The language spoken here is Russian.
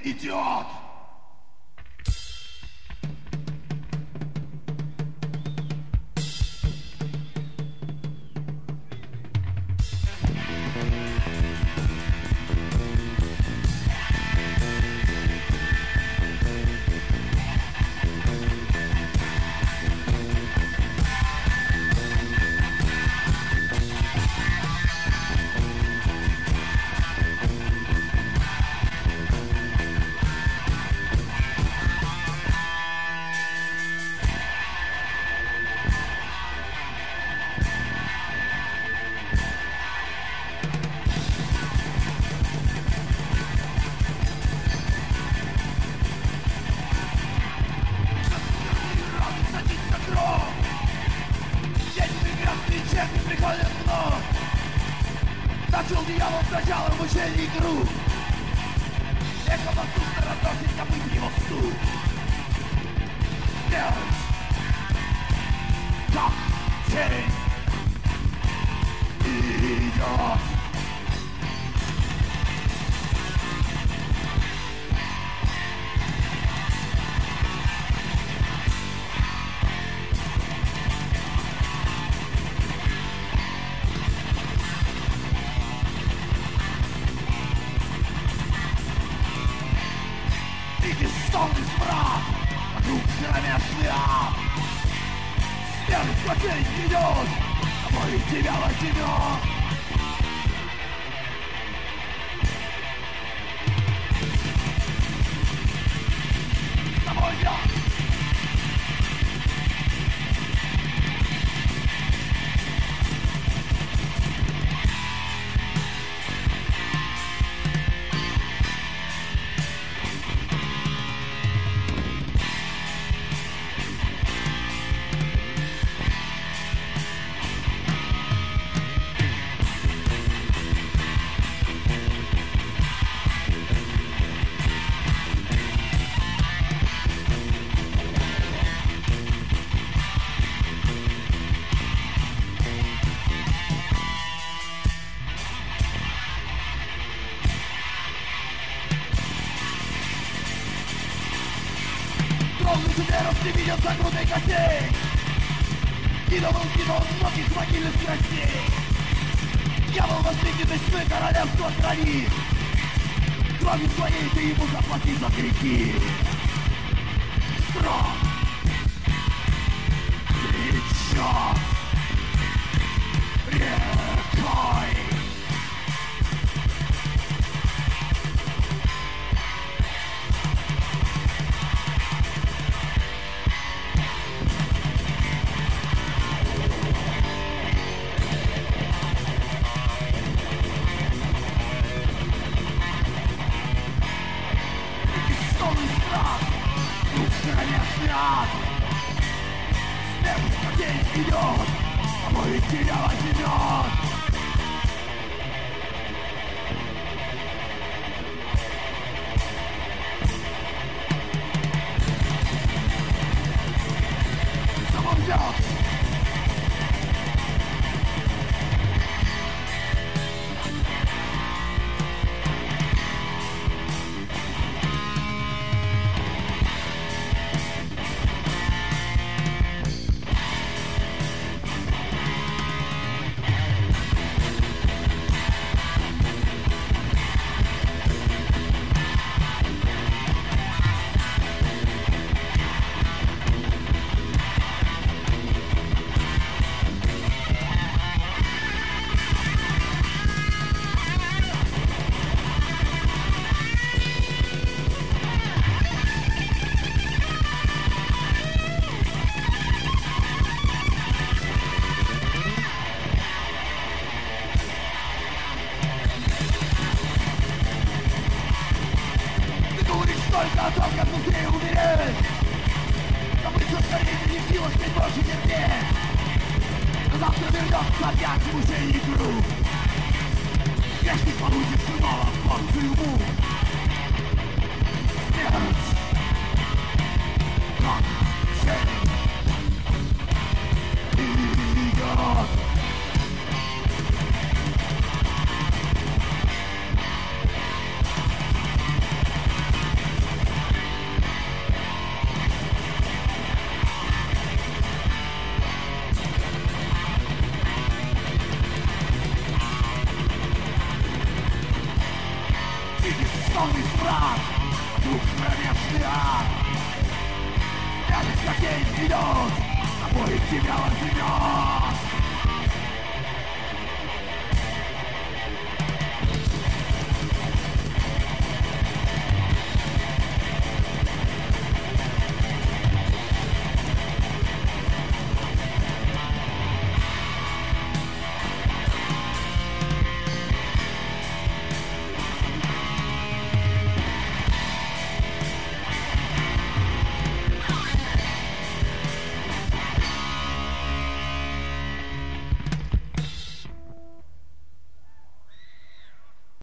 идет! Начал дьявол сначала мучений игру. Эхо воздушно разносит копыт его стук. Смерть, как тень, идет. Бессонный мрак, вокруг кромешный ад. Смерть по тень идет, тобой тебя возьмет. С тобой я. Инженеров не видел за грудой костей. Кинул многих могильных страстей. Дьявол возлюбленной тьмы королевства храни. Кровью своей ты ему заплати за грехи. Страх, течет рекой. Смерть как день идет, а мы тебя возьмет. Самым взял. Только о том, как быстрее умереть. Забыться скорее не в силах, ты больше терпеть. Но завтра вернется опять в музей игру. Грешник получит снова порцию мук. Смерть, как тень, идет. И бесстонный страх, дух кромешный ад. Этот как день идет, обоих тебя возьмет.